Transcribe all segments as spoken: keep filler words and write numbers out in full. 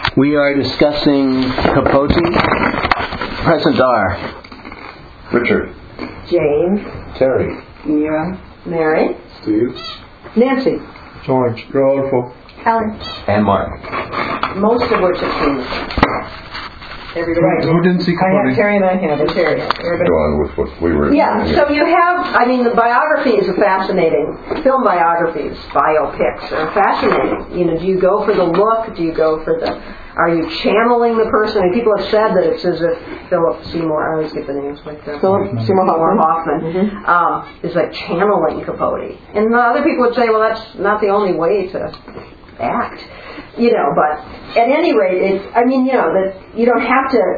We are discussing Capote. Present are Richard, James, Terry, Mira, Mary, Steve, Nancy, George, Rodolfo, Helen, and Mark. most of which have seen it. Everybody right. Who didn't see I have Capote? Terry and I have it. Terry. Everybody. Go on with what we were. Yeah, so you have, I mean, the biographies are fascinating. Film biographies, biopics are fascinating. You know, do you go for the look? Do you go for the, are you channeling the person? And people have said that it's as if Philip Seymour, I always get the names like that. Philip Seymour Hoffman, Hoffman mm-hmm. um, is like channeling Capote. And the other people would say, well, that's not the only way to act. You know, but at any rate, it, I mean, you know, that you don't have to.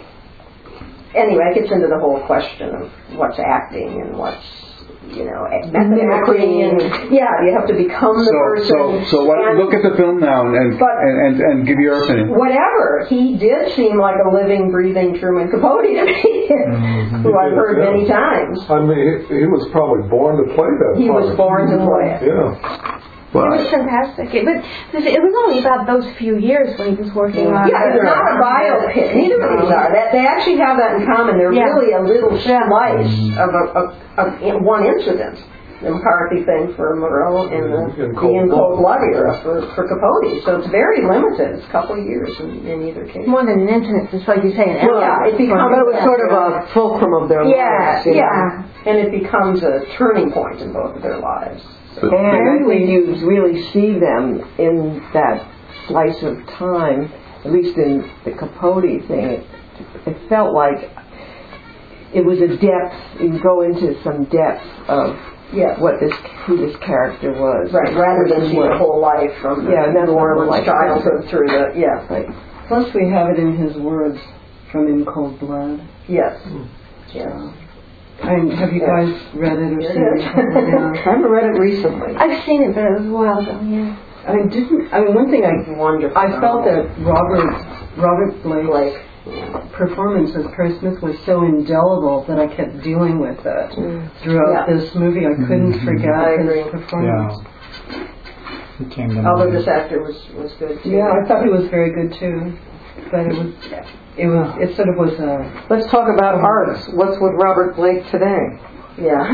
Anyway, it gets into the whole question of what's acting and what's, you know, method acting, and yeah, you have to become the so, person. So, so what, and, look at the film now and but, and, and and give your opinion. Whatever, he did seem like a living, breathing Truman Capote to me, mm-hmm. who I've heard many times. I mean, he, he was probably born to play that. He part. was born to play it. Yeah. Well, it was fantastic. It, but it was only about those few years when he was working on. Yeah, it's not a biopic. Neither of these are. That, they actually have that in common. They're yeah. really a little yeah. slice of, a, of, of one incident. The McCarthy thing for Moreau and the, the In Cold Blood era for, for Capote. So it's very limited. It's a couple of years in, in either case. More than an incident, it's like you say, an well, yeah, it becomes but it was sort of a fulcrum of their yeah, lives. Yeah, yeah. And it becomes a turning point in both of their lives. So. And I think you really see them in that slice of time, at least in the Capote thing. It, it felt like it was a depth, you go into some depth of yeah. what this, who this character was. Right, rather than see the whole life from the yeah, New Orleans childhood through the, yeah. Right. Plus we have it in his words from In Cold Blood. Yes. Mm. Yes. So. And have you guys read it or yeah. seen it? Yeah. I haven't read it recently. I've seen it, but it was a while ago, yeah. I mean, didn't, I mean, one thing I, Wonderful. I felt that Robert, Robert Blake's Blake. performance as Perry Smith was so indelible that I kept dealing with it mm. throughout yeah. this movie. I couldn't mm-hmm. forget I his agree. performance. Yeah. It came to Although mind. this actor was, was good too. Yeah, I thought he was very good too. But it was, it was, it sort of was a... Let's talk about arts. What's with Robert Blake today? Yeah.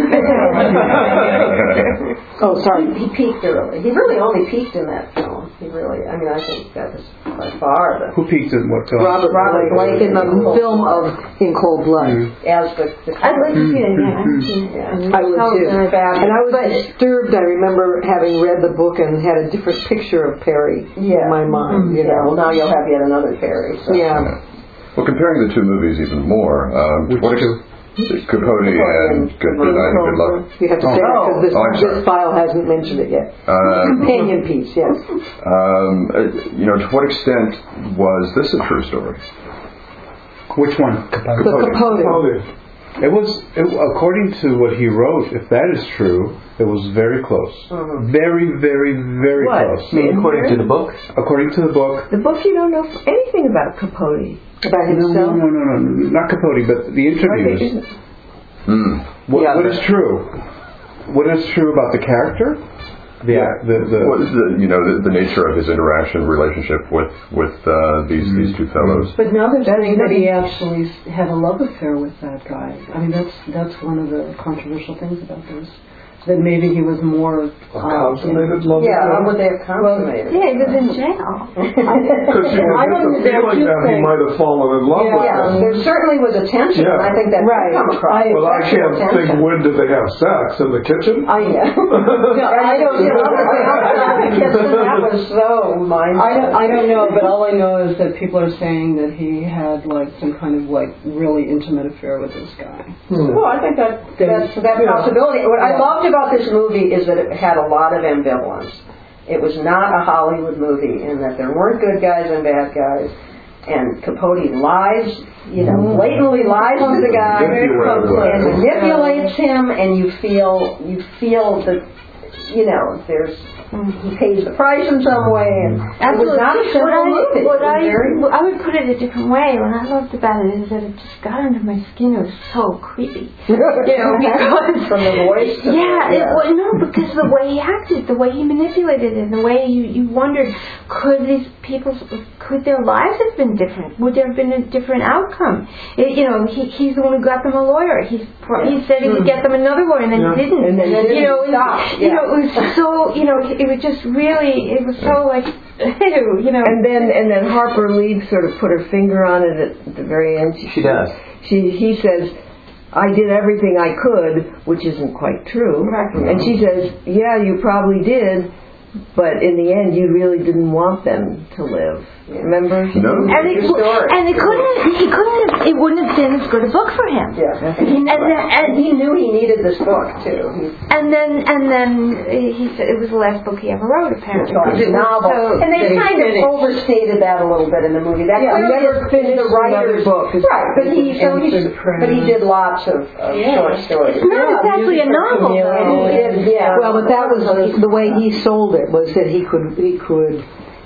oh, sorry. He, he peaked early. He really only peaked in that film. He really, I mean, I think that was by far the... Who peaked in what film? Robert, Robert Blake in the film of In Cold Blood. Mm-hmm. As the... the I'd like to see it again. I've seen it. Yeah. I would too. And I was disturbed. I remember having read the book and had a different picture of Perry yeah. in my mind. You yeah, know. well, now you'll have yet another Perry. So. Yeah. Well, comparing the two movies even more, um, what two? Capote and Good Night and Good Luck. You have to say oh. that because this, oh, this file hasn't mentioned it yet. Uh, Companion piece, yes. Um, you know, to what extent was this a true story? Which one? Capote. The Capote. Capote. It was, it, according to what he wrote, if that is true, it was very close. Mm-hmm. Very, very, very what? close. I mean, according to the book? According to the book. The book, you don't know anything about Capote. About himself? No, no, no, no, not Capote, but the interviews. Mm. What, yeah, what is true? What is true about the character? The, yeah. the, the what is the you know the, the nature of his interaction relationship with with uh, these mm-hmm. these two fellows? But now they're saying that he actually had a love affair with that guy. I mean, that's that's one of the controversial things about this. That maybe he was more a consummated love yeah, affair. how would they have consummated? Yeah, he was in jail. Because you I get don't- the there are feeling two that he things. might have fallen in love Yeah, with Yeah, her. there certainly was a tension, Yeah. and I think that Right. did come across. Well, I can't Sexual think tension. when did they have sex in the kitchen? I, yeah. No, I don't know. That was so mind. I don't, I don't know, but all I know is that people are saying that he had like some kind of like really intimate affair with this guy. Hmm. Well, I think that that's that yeah. possibility. What I loved about this movie is that it had a lot of ambivalence. It was not a Hollywood movie in that there weren't good guys and bad guys. And Capote lies, you know, blatantly lies to the guy and manipulates him, and you feel you feel that, you know, there's he pays the price in some way, and it was not a simple movie. What I, very, I would put it a different way. What I loved about it is that it just got under my skin. It was so creepy, you know, because from the voice. To yeah, the, it, well, no, because the way he acted, the way he manipulated it, the way you you wondered, could these people, could their lives have been different? Would there have been a different outcome? It, you know, he, he's the one who got them a lawyer. He's, he said he would get them another lawyer, and then Yeah. he didn't. And then you know, it, stop. you know, it was so, you know, it was just really, it was so like, ew, you know. And then and then Harper Lee sort of put her finger on it at the very end. She, She does. She he says, I did everything I could, which isn't quite true. Right. And she says, yeah, you probably did, but in the end, you really didn't want them to live. Remember? No. And it, Your story. and it couldn't, he couldn't have, it wouldn't have been as good a book for him. Yeah. And, then, and, He knew he needed this book too. He and then, and then he said it was the last book he ever wrote, apparently. thought Because it it was was novel. so- And they that he kind of finished. overstated that a little bit in the movie. That Yeah, he clearly never is finished the another writer's book. Right, but he, so he, Answered prayer. but he did lots of, of short stories. It's not exactly a novel, And though. he did, yeah. Well, but that was the, the way he sold it, was that he could he could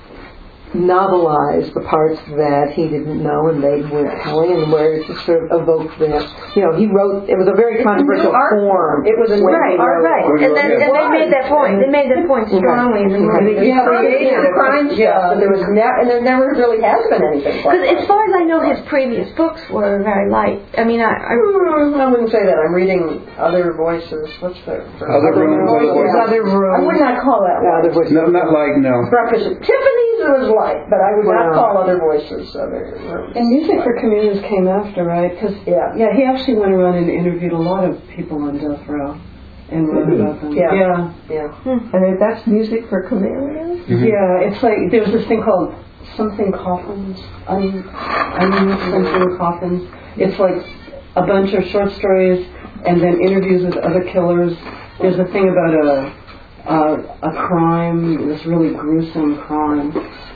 novelize the parts that he didn't know and they weren't telling, and where it just sort of evoked that. You know, he wrote. It was a very controversial art form. It was a when Right, he wrote right. it. And, then, and they made that point. They made that point strongly in the movie. Yeah, they did the crime stuff, but there was never, and there never really has been anything like Because as far as I know, his previous books were very light. I mean, I, I that. I wouldn't say that. I'm reading Other Voices. What's the Other Rooms, Other Voices. Other I room. would not call that Other light. Voices. No, not like, no. Breakfast at Tiffany's was light, but I would not Wow. call Other Voices Other Rooms. And Music for Communions came after, right? Because Yeah. yeah, he actually went around and interviewed a lot of people on death row and wrote about them. Yeah. yeah, Yeah. And that's Music for Chameleons? yeah. It's like there was this thing called something coffins, un, un something coffins. It's like a bunch of short stories and then interviews with other killers. There's a thing about a a, a crime, this really gruesome crime.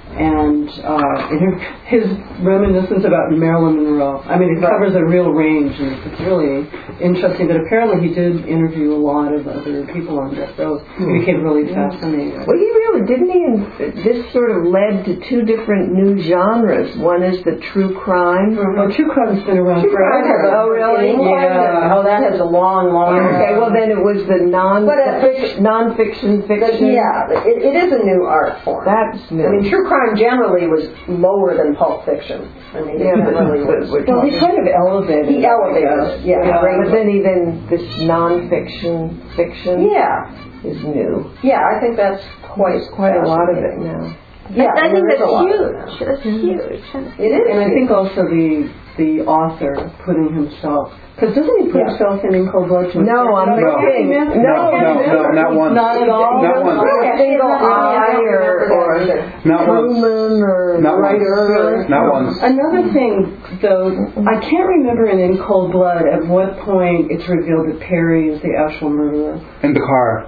And uh, his reminiscence about Marilyn Monroe. I mean, it covers a real range, and it's really interesting. But apparently, he did interview a lot of other people on death row. He became really fascinated. Well, he really didn't he? And this sort of led to two different new genres. One is the true crime. Well, true crime's been around True crime has forever. a- Oh, really? Yeah. Oh, that has a long, long. Okay, well then it was the non But, uh, fic- non-fiction fiction. Yeah, it, it is a new art form. That's new. I mean, true crime generally was lower than Pulp Fiction. I mean, Yeah, it but- really but was. we're Well, he talking- kind of elevated. He it, I elevated guess. it, yeah. Yeah, but then even this non-fiction fiction Yeah, is new. yeah, I think that's quite There's quite a lot of it now. Yeah, I think there is that's a lot of it huge. now. That's huge. It is. And I think also the the author putting himself, because doesn't he put Yeah. himself in In Cold Blood? No, I'm No. thinking. No, no, no, not one. Not at all. Not one. Yeah, Single yeah, I eye don't or, remember that or either. Not once. Truman or Not once. writer. Not once. Another thing, though, I can't remember in In Cold Blood at what point it's revealed that Perry is the actual murderer. In the car.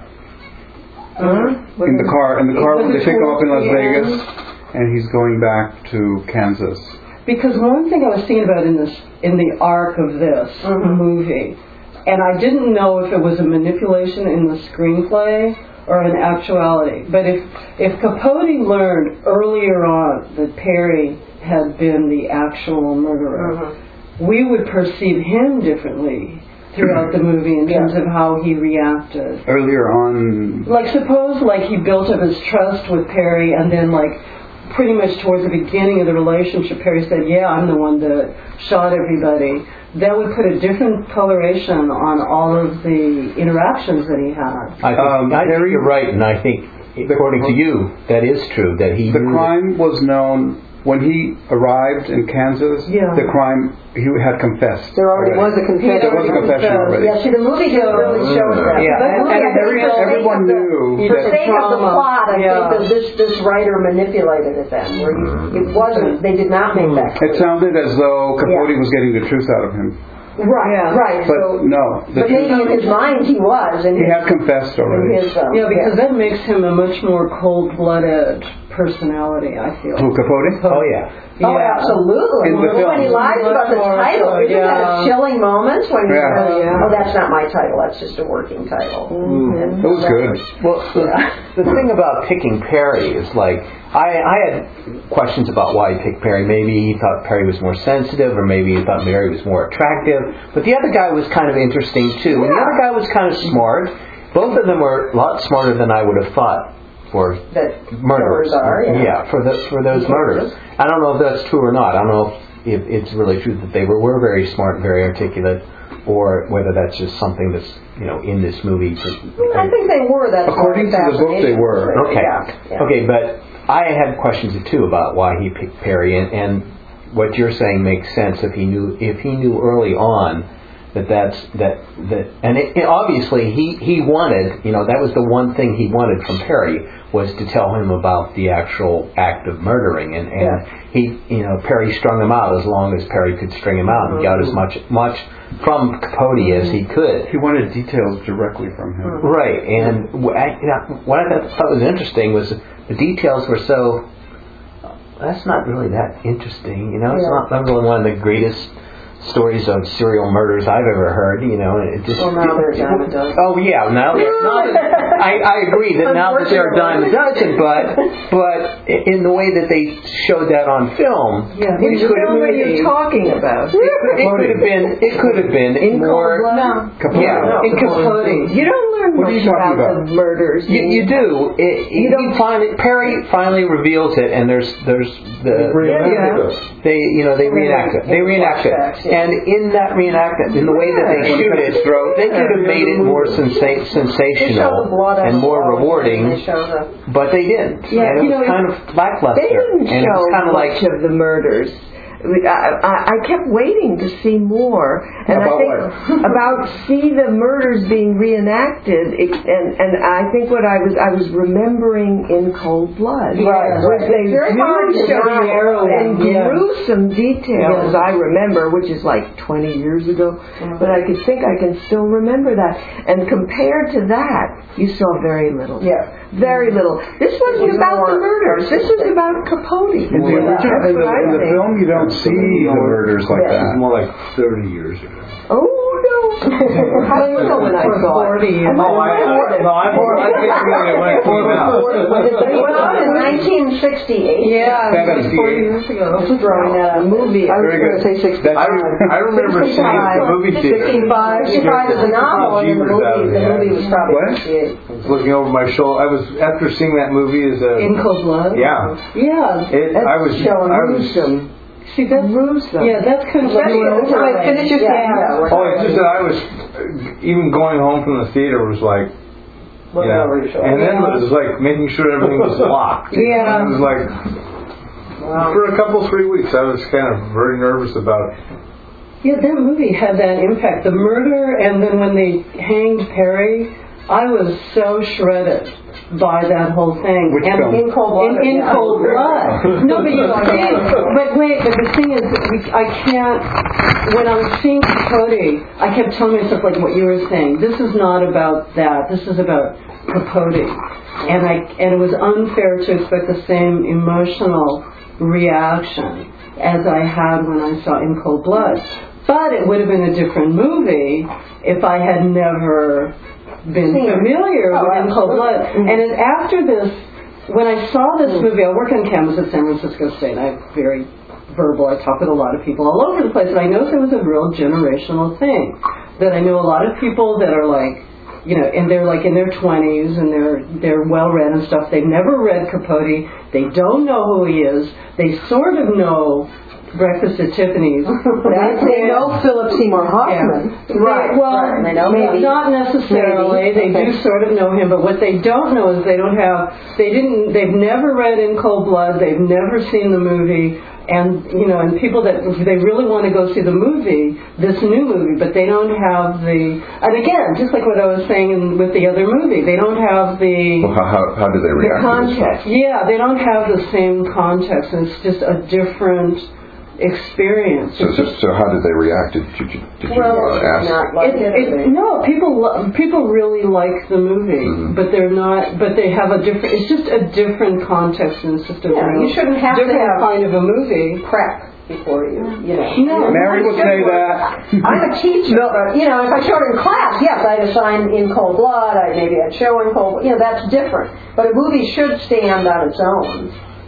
Huh? In the car. In the car Was when it they pick him up in Las towards the Vegas. And he's going back to Kansas. Because one thing I was thinking about in this, in the arc of this movie, and I didn't know if it was a manipulation in the screenplay or an actuality, but if if Capote learned earlier on that Perry had been the actual murderer, we would perceive him differently throughout the movie in terms of how he reacted. Earlier on, Like, suppose, like, he built up his trust with Perry, and then, like, pretty much towards the beginning of the relationship, Perry said, yeah, I'm the one that shot everybody. That would put a different coloration on all of the interactions that he had. I think, Um, I think Harry- you're right, and I think, according to you, that is true. That he the knew crime was known when he arrived in Kansas. Yeah. The crime he had confessed. There already was a confession. There was a confession already. Yeah, see, the movie didn't really show us that. Yeah, But and, movie, and I think every, for sake everyone of the- knew For that. sake of the trauma. plot, I Yeah. think that this this writer manipulated it then, where he, it wasn't. They did not make that clear. It sounded as though Capote Yeah. was getting the truth out of him. Right, Yeah. right. But so, no, the but maybe truth, in his mind he was, and he had confessed in already. his um, Yeah, because that makes him a much more cold-blooded personality, I feel. Who, Capote? Oh yeah. Oh, Yeah. absolutely. In the When film. he lies about the Much more title, so, isn't yeah. that a chilling moment when he Yeah. says, Yeah. "Oh, that's not my title. That's just a working title." And That was that good. Well, the, the thing about picking Perry is like I, I had questions about why he picked Perry. Maybe he thought Perry was more sensitive, or maybe he thought Perry was more attractive. But the other guy was kind of interesting too. And the other guy was kind of smart. Both of them were a lot smarter than I would have thought. for That murders. killers are, yeah. yeah, for the for those murders. I don't know if that's true or not. I don't know if, if it's really true that they were, were very smart and very articulate, or whether that's just something that's, you know, in this movie. For, I think they were. That's According to the book, they were. Okay. Yeah, yeah. Okay, but I had questions too about why he picked Perry, and, and what you're saying makes sense if he knew if he knew early on that that's that that and it, it obviously he he wanted, you know, that was the one thing he wanted from Perry, was to tell him about the actual act of murdering, and and Yeah. he, you know, Perry strung him out as long as Perry could string him out, and got as much much from Capote as he could. He wanted details directly from him. Right, and what I, you know, what I thought was interesting was the details were so. That's not really that interesting, you know. It's Yeah. not, not really one of the greatest stories of serial murders I've ever heard, you know. And it just. Well, now they're a dime a dozen. Oh yeah, now they're. Now that, I, I agree that now that they're a dime a dozen, but but in the way that they showed that on film, Yeah. it Which could film are you have talking about? it could have been it could have been In more. Cold Blood? Capote. Yeah, In Capote. You don't learn What are much you talking about, about? the murders. You, you do. It, you don't finally. Perry finally reveals it, and there's there's the Reenacted. they you know they reenact it. They reenact it, Flashbacks, yeah. and in that reenactment, in the way that they shoot it, they could have made it more sensa- They show the sensational blood on and the more wall, rewarding, and they show the but they didn't. Yeah, and it you was know, kind of lackluster. They didn't and it show was kind of much like of the murders. I, I, I kept waiting to see more, and About I think about see the murders being reenacted, it, and and I think what I was I was remembering in Cold Blood, Right, was right. they It's very do hard to show narrow and them, yeah. gruesome details. I remember, which is like twenty years ago, but I could think I can still remember that. And compared to that, you saw very little. Yeah. Very little. This wasn't was about more the murders. This was about Capote. In the, That's original, in, the, what I in the think. film, you don't see the murders like Yeah. that. More like thirty years ago. Oh no! How do you know when I saw it? forty. I Oh, I, I, no, I'm I think when it came out. It was out in nineteen sixty-eight. Yeah, it was forty years ago. Throwing that out. movie. I was Very going to good. say sixty-five. I, I remember seeing the movie theater. sixty-five. sixty-five is a novel, and then the movie, the movie was probably What? sixty-eight. I was looking over my shoulder. I was after seeing that movie as a In Cold Blood? yeah. Yeah. It, I was showing I was gruesome. See, that's, Gruesome. yeah, that's kind of like, Especially wait, overlay. finish your Yeah, thing. yeah, we're- oh, it's just that I was uh, even going home from the theater was like. Look Yeah. over your shoulder. And then it was like making sure everything was locked. Yeah. It was like Wow. for a couple three weeks I was kind of very nervous about Yeah, that movie had that impact. The murder, and then when they hanged Perry, I was so shredded by that whole thing. Which and film? In Cold Blood. In, in yeah. Cold Blood. No, but you see, but wait, but the thing is, that we, I can't, when I was seeing Capote, I kept telling myself, like what you were saying, this is not about that, this is about Capote. And I, and it was unfair to expect the same emotional reaction as I had when I saw In Cold Blood. But it would have been a different movie if I had never been Seen it. familiar Oh, with In Cold absolutely. Blood. And it, after this, when I saw this movie, I work on campus at San Francisco State. I'm very verbal. I talk with a lot of people all over the place. And I noticed it was a real generational thing. That I know a lot of people that are like, you know, and they're like in their twenties and they're they're well read and stuff. They've never read Capote. They don't know who he is. They sort of know Breakfast at Tiffany's. That's, they know Philip Seymour Hoffman. Yeah. Right. Well, right. They know maybe. not necessarily. Maybe. They Okay. do sort of know him, but what they don't know is they don't have. They didn't. They've never read In Cold Blood. They've never seen the movie. And you know, and people that they really want to go see the movie, this new movie, but they don't have the. And again, just like what I was saying in, with the other movie, they don't have the. Well, how, how, how do they The react to this context. stuff? Yeah, they don't have the same context, and it's just a different experience. So, so, so how did they react? Did, did you, did you Well, uh, ask? not like It, it. it, no, people lo- people really like the movie, Mhm. but they're not. But they have a different. It's just a different context, and it's just a Yeah, real you shouldn't have to different have- kind of a movie. Prep before you, you know. No. Mary will say that. I'm a teacher, but you know, if I showed in class, yes, I'd assign In Cold Blood. I maybe I'd show In Cold. You know, that's different. But a movie should stand on its own.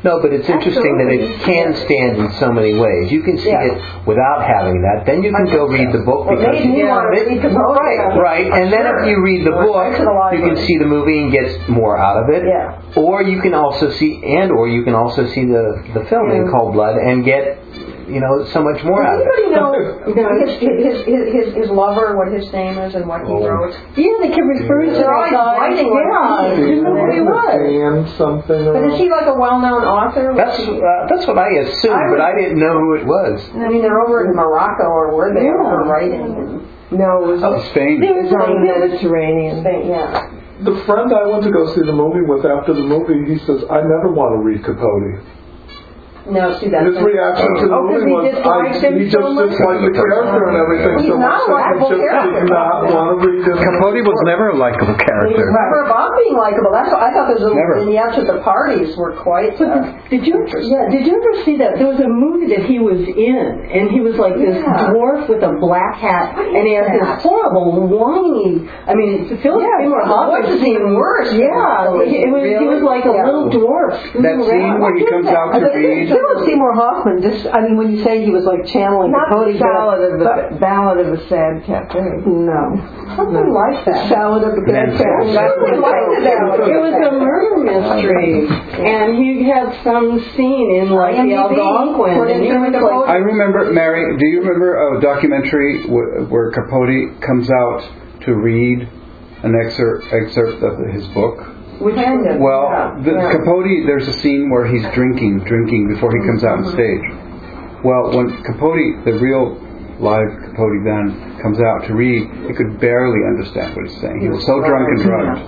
No, but it's interesting that it can stand in so many ways. You can see Yeah. it without having that. Then you can go read the book Well, because maybe you want to it- read Capote. right, right. And then if you read the Or book, to the you can library. see the movie and get more out of it. Yeah. Or you can also see, and or you can also see the the film in Cold Blood and get, you know, so much more out of it. Anybody know his, his, his, his, his lover, what his name is, and what he wrote? Yeah, they kept referring to They're always that guy. writing like Yeah, he didn't know who he was. And something. But is he like a well-known author? That's uh, that's what I assumed, I but would- I didn't know who it was. I mean, they're over in Morocco or where they Yeah. are writing. No, it was Oh, Spain. There it was was on the there was- Mediterranean. Spain, yeah. The friend I went to go see the movie with after the movie, he says, I never want to read Capote. No, see that's His reaction to the Oh, 'cause movie he was, dislikes I, him he so just much? disliked the character and everything He's so much not a that he likable just character. did not want to read him. Capote was never a likable He was character. never about being likable. That's what I thought those little Never. vignettes at the parties were quite. Uh, Did you yeah? Did you ever see that? There was a movie that he was in, and he was like this Yeah. dwarf with a black hat, What is and he had that? this horrible whiny. I mean, Philip Yeah, Seymour the Hoffman voice is even worse. Yeah, it was. He was like a Yeah. little dwarf. That scene where he comes out to read. Philip Seymour Hoffman, just, I mean, when you say he was like channeling Not Capote, the Ballad of the but- Ballad of a Sad Cafe. no. Something like that. Salad of the Bad Cat. Something like that. It was a murder mystery, and he had some scene in like the IMDb. Algonquin, Put and he it was in the like, I remember, Mary, do you remember a documentary wh- where Capote comes out to read an excerpt, excerpt of his book? Which kind of? Well, yeah. the, yeah. Capote, there's a scene where he's drinking, drinking before he comes out on stage. Well, when Capote, the real live Capote then, comes out to read, he could barely understand what he's saying. He was so drunk and drugged.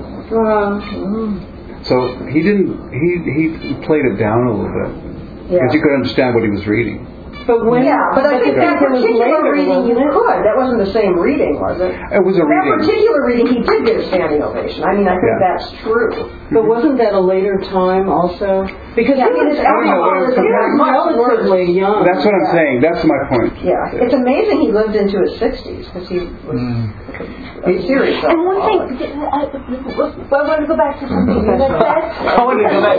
So he didn't, he, he played it down a little bit. Because you could understand what he was reading. but when Yeah, but I think that it was particular later, reading you wasn't it? could. That wasn't the same reading, was it? It was a That reading. particular reading, he did get a standing ovation. I mean, I think Yeah. that's true. But wasn't that a later time also? Because Yeah, he was his alcoholism he was was much worse. relatively young. That's what I'm saying. That's my point. Yeah, it's amazing he lived into his sixties because he was a serious And one thing, alcoholic. uh, uh, I want to go back to something you had said. I want to go back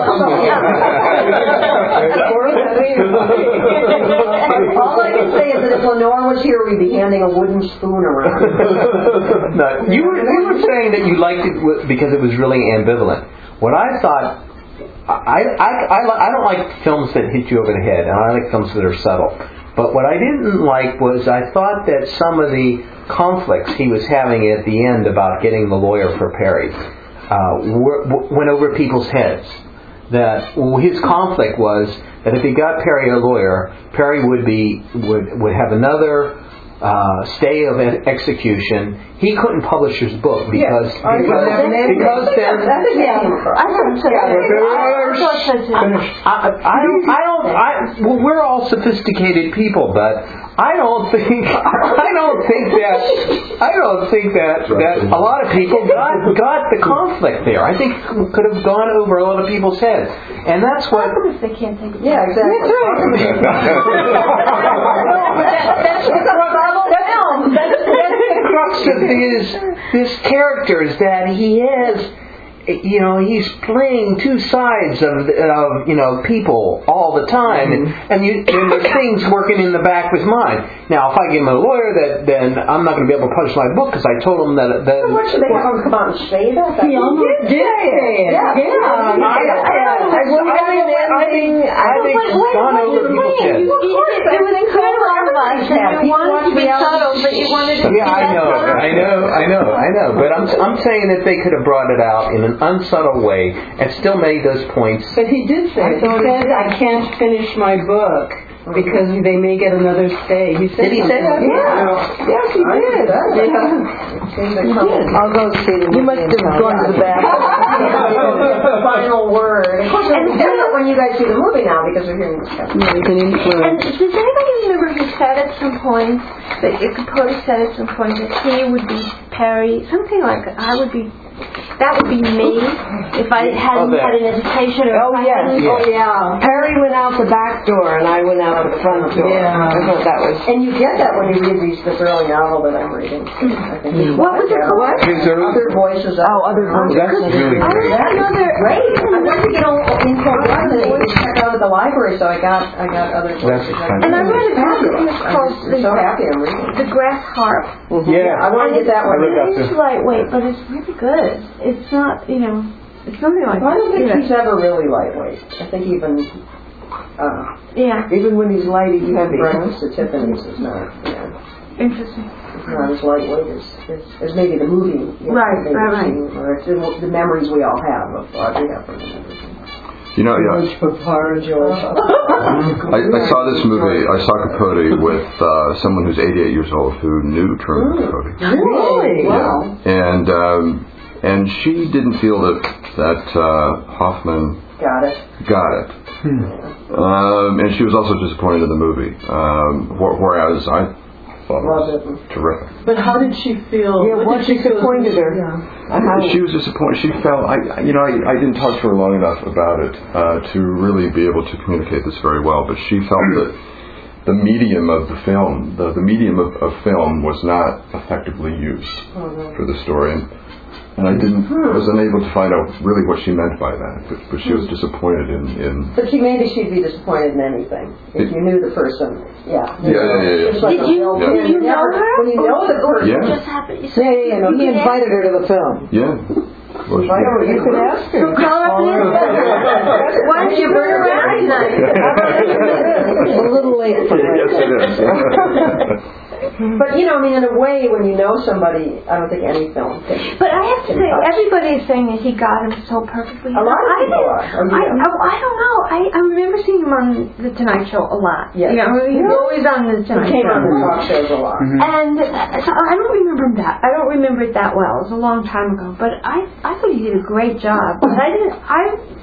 All I can say is that if Lenore was here, we'd be handing a wooden spoon around. No, you were, you were saying that you liked it w- because it was really ambivalent. What I thought, I, I, I, li- I don't like films that hit you over the head, and I like films that are subtle. But what I didn't like was I thought that some of the conflicts he was having at the end about getting the lawyer for Perry uh, were, w- went over people's heads. That well, his conflict was that if he got Perry a lawyer, Perry would be would would have another uh, stay of e- execution. He couldn't publish his book because I because, because then That's a yeah. I thought so. I thought so too. I, I don't I don't I well, we're all sophisticated people, but I don't think I don't think that I don't think that that a lot of people got got the conflict there. I think it could have gone over a lot of people's heads, and that's what. Because they can't take it. Yeah, exactly. That's the crux of his this character is that he is, you know, he's playing two sides of, of you know, people all the time, and and, you, and there's things working in the back of his mind. Now, if I give him a lawyer, that then I'm not going to be able to publish my book because I told him that. that What should they have him come out and say that? He almost did say it. Yeah. Yeah. I think I think it's gone over people's heads. It was clear on us, and you wanted to be subtle, but you wanted to be Yeah, I know, I know, I know, I know. But I'm I'm saying that they could have brought it out in an unsubtle way and still made those points. But he did say it. He said, I can't finish my book because they may get another stay. He said Did he say that? Yeah. Yes, he did. Yeah. I'll go see them. You must have gone to the bathroom. The final word. Of course, it'll be different when you guys see the movie now because we're hearing this stuff. You can influence. And does anybody remember he said at some point, that Capote said at some point that he would be Perry, something like I would be, that would be me if I hadn't Oh, had an education or Oh, if I yes. hadn't- Oh, yeah. Perry went out the back door and I went out the front door. Yeah. I thought that was... And you get that when you read these, this early novel that I'm reading. I think What was it called? His early- Other voices. Oh, other voices. That's really I great. don't know. Great. I'd like to get on in cold blood and check out at the library, so I got I got other books. That's And I read a book that's called I'm so happy I'm reading. The Grass Harp. Yeah. I want to get that one. It's lightweight, but it's really good. It's not, you know, it's something like Well, I don't think yeah. he's ever really lightweight. I think even uh, Yeah, Even when he's light, he's heavy. Breakfast at Tiffany's is not, yeah, interesting. it's not as lightweight as, as, as maybe the movie. You know, Right, maybe right, right. seen, Or it's the, the memories we all have of Audrey Hepburn and everything. You know, yeah. George Papar, George. I, I saw this movie. I saw Capote with uh, someone who's eighty-eight years old who knew Truman Capote. Really? Wow. Yeah, and um, and she didn't feel that that uh, Hoffman Got it. got it. Um, and she was also disappointed in the movie. Um, wh- whereas I thought it Loved was it. terrific. But how did she feel? Yeah, what did she feel? disappointed her? Yeah. She was disappointed. She felt, I, you know, I, I didn't talk to her long enough about it uh, to really be able to communicate this very well. But she felt that the medium of the film, the, the medium of, of film, was not effectively used for the story. And, and I didn't, I was unable to find out really what she meant by that. But, but she was disappointed in. in But she, maybe she'd be disappointed in anything if you knew the person. Yeah. Yeah, yeah, yeah, yeah. Just like Did a you, real Yeah. did you kid. know her? When you know the person. Yeah. Just happened. You Yeah, yeah, yeah. No, he invited her to the film. yeah. Well, she- I know you could ask So her. call up and Why don't you bring her around tonight? It's a little late for her. Yes, it is. But you know, I mean, in a way, when you know somebody, I don't think any film can. But I have to say, everybody is saying that he got him so perfectly. A lot of I people didn't- are. Oh, I, yeah. I, I don't know. I, I remember seeing him on The Tonight Show a lot. Yes. You know, he was always on The He Tonight came Show. on the talk shows a lot. And uh, so I don't remember that. I don't remember it that well. It was a long time ago. But I, I thought he did a great job. But I didn't. I,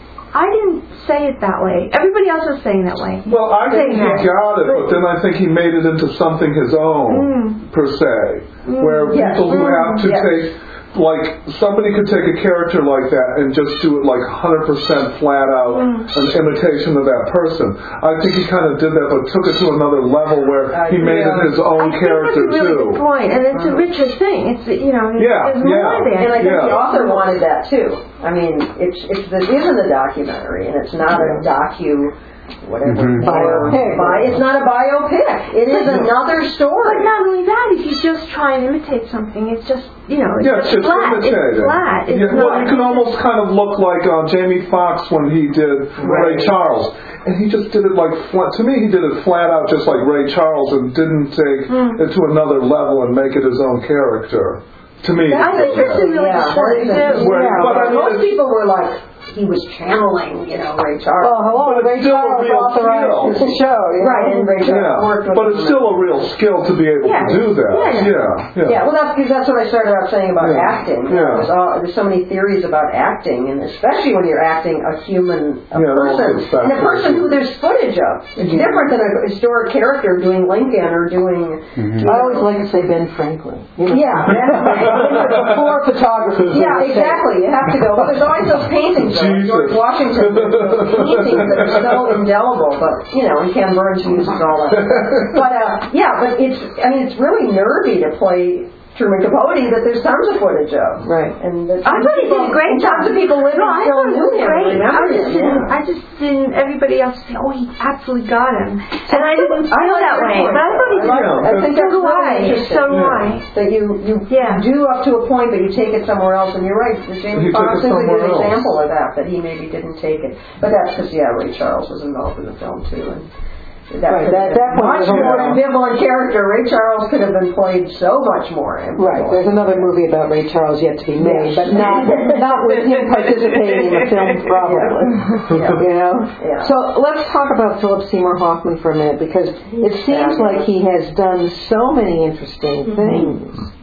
I didn't say it that way. Everybody else was saying that way. Well, I think he got it, but then I think he made it into something his own, Mm. per se. Where Yes. people who have to Yes. take, like, somebody could take a character like that and just do it like one hundred percent flat out, Mm. an imitation of that person. I think he kind of did that, but took it to another level where he Uh, made yeah. it his own I character think that's a really too. good point, and it's a richer thing. It's you know, there's, Yeah, there's more yeah. there. And I think Yeah. the author wanted that too. I mean, it's it's the, it isn't a documentary, and it's not a docu, whatever. Mhm. Biopic. Bi- it's not a biopic. It is another But story. not only that, if you just try and imitate something, it's just you know, it's Yeah, it's just flat. imitated. It's flat. It's Yeah, not. well, it can almost kind of look like uh, Jamie Foxx when he did Ray Charles, and he just did it like flat. To me, he did it flat out, just like Ray Charles, and didn't take Mm. it to another level and make it his own character. To me, I think yeah. that's a really Yeah, good point that is too. Where- Yeah, but I but mean, most it's- people were like, he was channeling, you know, Ray Charles. Oh, hello, But Ray it's still a Charles real authorized skill. the show. You know? Right, and Ray Charles Yeah, worked with but him. it's still a real skill to be able Yeah. to do that. Yeah, yeah. Yeah, yeah. Yeah, well, that's because that's what I started out saying about Yeah. acting. Yeah. There's, all, there's so many theories about acting, and especially when you're acting a human, a Yeah, those person, are the and a person who there's footage of. It's different than a historic character doing Lincoln or doing. you I know, always like to say Ben Franklin. You know? Yeah, that's Before photography. yeah, exactly. You have to go. Well, there's always those paintings though. Jesus. George Washington, there's those paintings that are so indelible, but you know, and Ken Burns uses all that. But uh, yeah, but it's I mean it's really nervy to play Truman Capote that there's tons of footage of. Right. And there's I thought he did a great and job. tons of people living No, I still thought it knew was him. great. I Remember just him, didn't. yeah. I just didn't. Everybody else say, "Oh, he absolutely got him," and I didn't I feel like that your way. point, But I thought he though. did. I like- I think so that's do really I. interesting. So do Yeah. I. That you you Yeah. do up to a point, but you take it somewhere else. And you're right. The He Jamie took Foxx it is a somewhere good else. example of that. That he maybe didn't take it, but that's because yeah, Ray Charles was involved in the film too, and that Right, could that- have that been point much was more over. ambivalent character. Ray Charles could have been played so much more. ambivalent. Right. There's another movie about Ray Charles yet to be made, but not not with him participating in the film, probably. Yeah. You know. Yeah. So let's talk about Philip Seymour Hoffman for a minute, because it seems like he has done so many interesting things.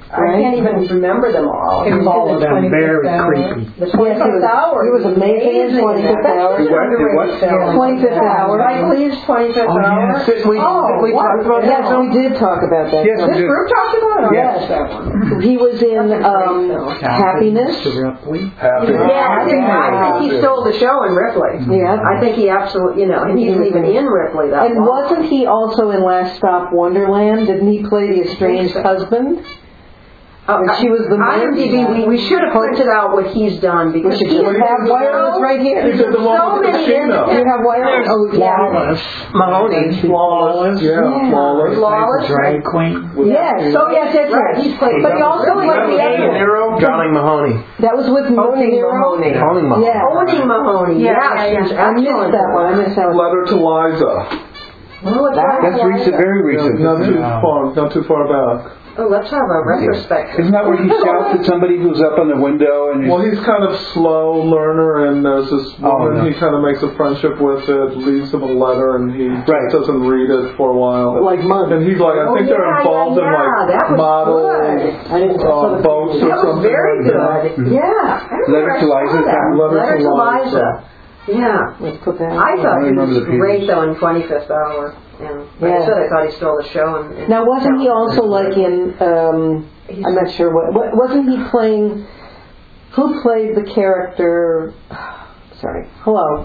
I can't even remember them all. It was all of them very creepy. The twenty-fifth hour. He was amazing in twenty-fifth hour. That's an underrated film. twenty-fifth hour. Spike Lee's twenty-fifth Oh, hour. yes. We, Oh, we what? talked about Yeah. yes, we did talk about that. Yes, film. we This did. group talked about it? Yes. Yes. That one. He was in That's a great um, film. Happiness. Happy. Yeah, I think, I think he stole the show in Ripley. Yeah. I think he absolutely, you know, and he wasn't even in Ripley that And long. wasn't he also in Last Stop Wonderland? Didn't he play the estranged so. husband? Oh, And she was the IMDb, we, we should have printed out what he's done because We should he just have wireless right here. He did the one so with the many casino. You have wireless? Oh, yeah. Mahoney. Flawless. Yeah, Yeah. flawless. Flawless. Drag queen. Yes. Oh, yes, yes, Right, yes. he's played But he also really played the well. other one. Darling Mahoney. That was with Owning Nero. Mahoney. Owning Mahoney. Yeah. Owning Mahoney. Yeah, Yeah, yeah, she's I missed excellent. that one. I missed that one. Letter to Liza. Oh, That- That's recent, very recent. Not too Yeah. far. Not too far back. Oh, let's have a retrospective. Isn't that where he shouts at somebody who's up on the window and he's, Well, he's kind of slow learner, and there's this Oh, woman no. he kind of makes a friendship with it, leaves him a letter, and he Right. doesn't read it for a while. Like months. And he's like, I Oh, think yeah, they're involved yeah, yeah. in That like was model good. I didn't uh, boats or That was something. very like that. good. Yeah. I don't Letter know to if I Liza, saw is that that. Letter Letter to to Liza. Liza. Yeah. Let's put that. I thought he remember was the Peters. great though in twenty-fifth Hour. And like Yeah. I said, I thought he stole the show. And, and Now, wasn't he also like in? Um, I'm not sure what. what wasn't he playing? Who played the character? Sorry. Hello.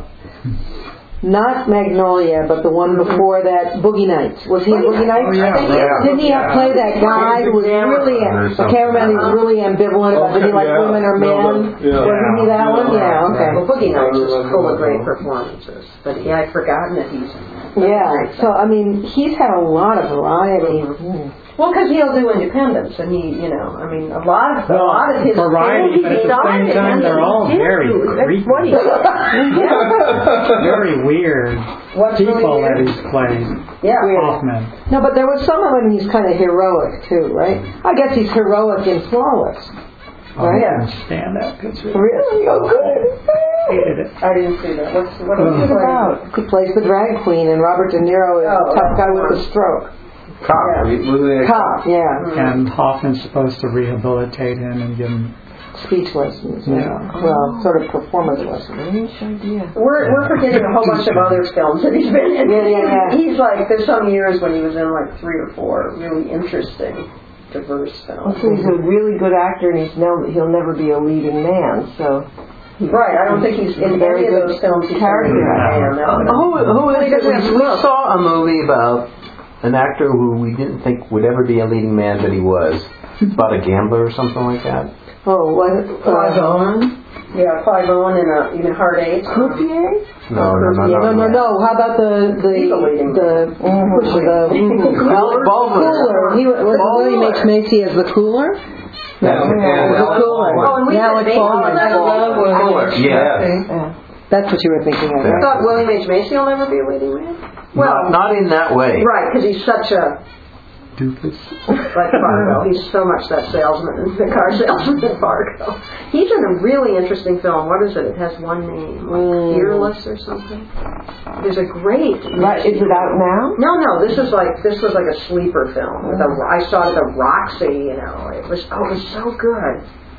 Not Magnolia, but the one before that, Boogie Nights. Was he in Boogie Nights? Oh, yeah, I think- yeah. Didn't he have play that guy who was really a cameraman? He was really ambivalent about did he like Yeah. women or No, men? but- yeah. Wasn't he that one? Yeah. Okay. Well, Boogie Nights is full of great performances. But yeah, I'd forgotten that he's. Yeah. So I mean, he's had a lot of variety. Well, because he'll do Independence, and he, you know, I mean, a lot of a Well, lot of his variety, films but at he the started same time, and they're he all did very do. That's creepy. what he yeah. Very weird What's people really that weird? he's played. Yeah. Hoffman. No, but there was some of them he's kind of heroic too, right? I guess he's heroic in Flawless. Oh, Right? I couldn't stand that picture. Really? Oh, good. Hated it. I didn't see that. What's what What's was it about? He plays the drag queen, and Robert De Niro is Oh, the tough guy with wow. the stroke. Cop. Yeah. Wasn't it? Cop, yeah. And Hoffman's supposed to rehabilitate him and give him. Speech lessons, yeah. Yeah. Well, sort of performance lessons. We're we're forgetting a whole bunch of other films that he's been in. Yeah, yeah, yeah. He's like there's some years when he was in like three or four really interesting, diverse films. Also, he's a really good actor, and he's no, he'll never be a leading man. So, Right, I don't think he's in Very any of good those films. He's character been in. Yeah, no. Who, who is He it? doesn't have We, we look. saw a movie about an actor who we didn't think would ever be a leading man, but he was. About a gambler or something like that. Oh, what? Clive Uh, Owen. Yeah, Clive Owen in uh, even Hard Eight. Croupier? No, no, no, No, no, no. no. How about the the He's a leading the push the Alec Baldwin. cooler? He was William H Macy as the cooler. Yeah, The yeah. cooler. Oh, and we Yeah, said Alec Baldwin. Baldwin. Fuller, yeah. yeah. That's what you were thinking of, I right? thought William H. Macy will never be a leading man. Not, not in that way. Right, because he's such a Doofus. like Fargo. He's so much that salesman, the car salesman in Fargo. He's in a really interesting film. What is it? It has one name, like Mm. Fearless or something. There's a great. Right, is it out now? No, no. This is like this was like a sleeper film. With a, I saw it at the Roxy. You know, it was oh, it was so good.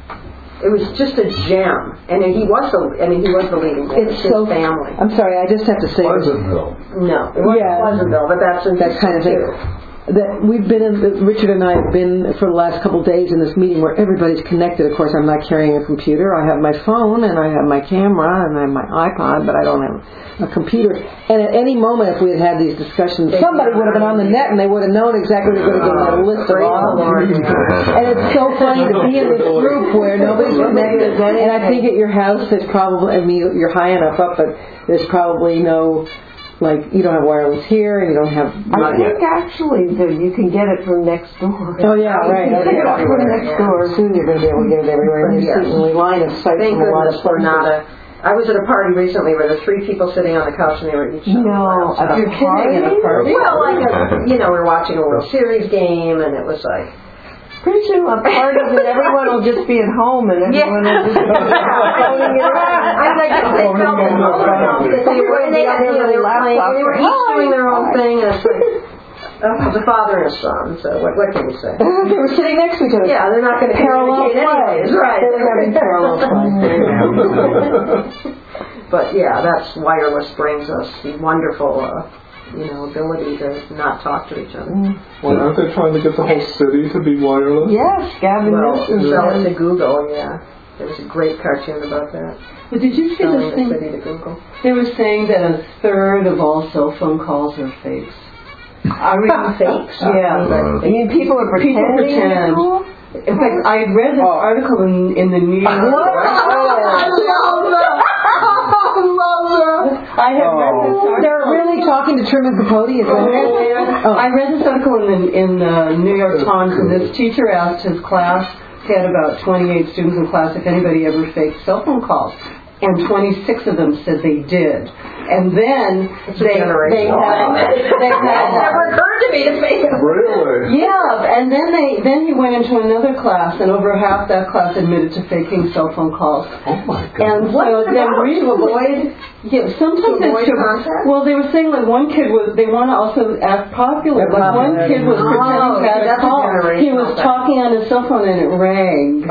It was just a gem, and he was the. I mean, he was the leading man. It's his so family. I'm sorry, I just have to say Pleasantville. No, it wasn't Yeah. Pleasantville, but that's in that kind of thing. too. That we've been in, Richard and I have been for the last couple of days in this meeting where everybody's connected. Of course, I'm not carrying a computer. I have my phone and I have my camera and I have my iPod, but I don't have a computer. And at any moment, if we had had these discussions, somebody would have been on the net and they would have known exactly what they were going to get a list of all of them. And it's so funny to be in this group where nobody's connected. And I think at your house, there's probably, I mean, you're high enough up, but there's probably no. Like, you don't have wireless here, and you don't have... I think actually that you can get it from next door. Oh, yeah, right. You can get it from next door. Soon you're going to be able to get it everywhere. And you're Yes. sitting in line of sight Thank from a lot of goodness we're places. not a. I was at a party recently where there were three people sitting on the couch and they were each. No, at a You're kidding at a party? party? Well, like a, you know, we're watching a World Series game and it was like. Pretty soon a party that everyone will just be at home and everyone will just be phoning it around. I like they felt they were and they had you know, they were playing and they were each doing their own thing and it's like. Uh, the father and a son, so what, what can we say? They were sitting next to each other. Yeah, they're not going to Parallel communicate anyways, play. right? They were having parallel play. But yeah, that's wireless brings us the wonderful, uh, you know, ability to not talk to each other. Well, aren't they trying to get the whole city to be wireless? Yes, Gavin Well, Newsom. sell it to Google, yeah. There was a great cartoon about that. But did you see Selling this the thing? city to Google. They were saying that a third of all cell phone calls are fakes. Are we fakes? Yeah. You mean people are People pretending pretend. it's cool? In fact, I had read this Oh. article in, in the New York. I love that. I love that. I had read this Oh. article. They're really talking to Truman Capote. Is that it? Oh. I read this article in the, in the New York Times, and this teacher asked his class, he had about twenty-eight students in class, if anybody ever faked cell phone calls. And twenty-six of them said they did. And then they, they had, they had, never occurred to me to fake it. Really? yeah, and then they, then he went into another class, and over half that class admitted to faking cell phone calls. Oh my God. And so then read to avoid, yeah, sometimes To avoid it's to, contact? well, they were saying like one kid was, they want to also act popular. They're Like one popular. kid was Oh, pretending to have a that's a call. He generational was thing. talking on his cell phone and it rang.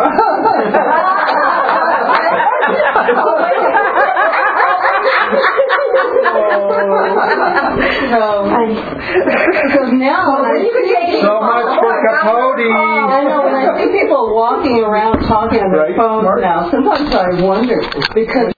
So, because now when I So much for Capote. I know when I see people walking around talking on their Right, phones Mark? now, sometimes I wonder because